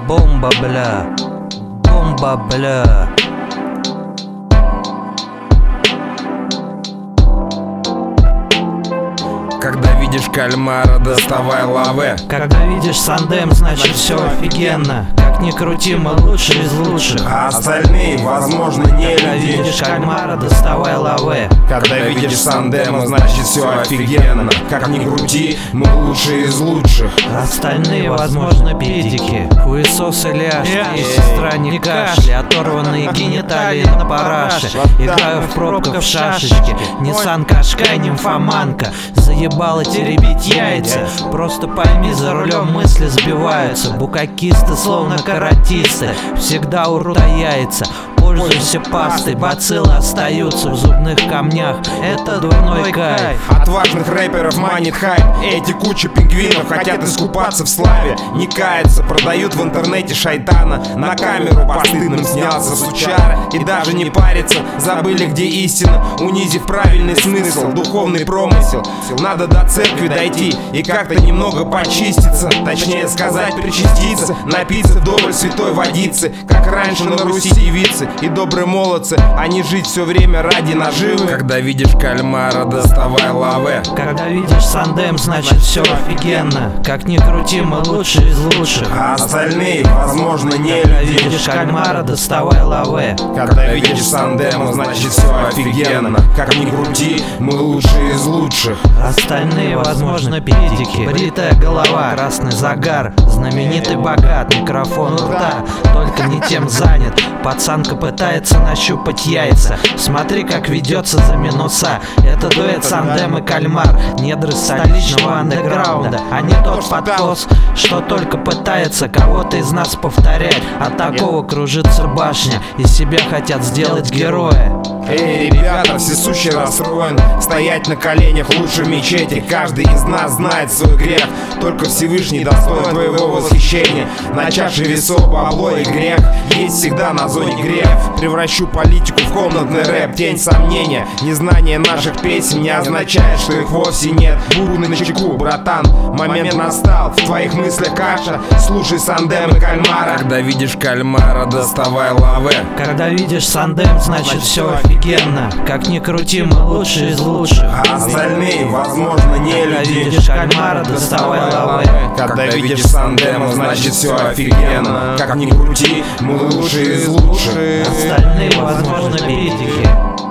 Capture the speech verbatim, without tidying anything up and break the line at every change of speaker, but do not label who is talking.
Бомба, бля, бомба, бля.
Когда видишь кальмара, доставай лаве.
Когда видишь Сандем, значит все офигенно. Как ни крути, мы лучшие из лучших.
А остальные, возможно, не
Когда
люди.
видишь кальмара, доставай лаве.
Когда видишь Сандема, значит все офигенно. Как ни крути, мы лучшие из лучших.
Остальные, возможно, педики. Хуесосы, ляжки, и сестра не кашли. Оторванные гениталии на параше. Играю в пробках в шашечки. Ниссан Кашкай, нимфоманка. Заебало теребить яйца. Просто пойми, за рулем мысли сбиваются. Букакисты, словно каратисты, всегда урут яйца. Пользуйся пастой, бациллы остаются в зубных камнях. Это дурной кайф.
Отважных рэперов манит хайп. Эти куча пингвинов хотят искупаться в славе. Не каются, продают в интернете шайтана. На камеру постыдным снялся сучара. И даже не парится, забыли где истина. Унизив правильный смысл, духовный промысел. Надо до церкви дойти и как-то немного почиститься. Точнее сказать, причаститься. Напиться вдоволь святой водицы. Как раньше на Руси девицы и добрые молодцы, а не жить все время ради наживы. Когда видишь кальмара, доставай лаве.
Когда видишь Сандем, значит все офигенно. Как ни крути, мы лучшие из лучших.
А остальные, возможно, не
Когда
люди.
видишь кальмара, доставай лаве.
Когда видишь Сандема, значит все офигенно. Как ни крути, мы лучшие из лучших.
Остальные, возможно, педики. Бритая голова, красный загар. Знаменитый богат, микрофон у рта. Только не тем занят. Пацанка пытается нащупать яйца. Смотри, как ведется за минуса. Это дуэт Сандем и Кальмар. Недры столичного андеграунда. А не тот подкос, что только пытается кого-то из нас повторять. От такого кружится башня. Из себя хотят сделать героя.
Эй, ребята, всесущий расстроен. Стоять на коленях лучше мечети. Каждый из нас знает свой грех. Только Всевышний достоин твоего восхищения. На чаше весов бабло и грех есть всегда на зоне грех. Превращу политику в комнатный рэп. Тень сомнения. Незнание наших песен не означает, что их вовсе нет. Буру на чеку, братан, момент настал. В твоих мыслях каша. Слушай Сандем и Кальмара. Когда видишь кальмара, доставай лаве.
Когда видишь Сандем, значит все офигенно. Как ни крути, мы лучшие из лучших.
А остальные, возможно, не
Когда
люди.
видишь кальмара, доставай лаве.
Когда видишь Сандема, значит все офигенно. Как ни крути, мы лучшие из лучших.
Остальные, возможно, педики.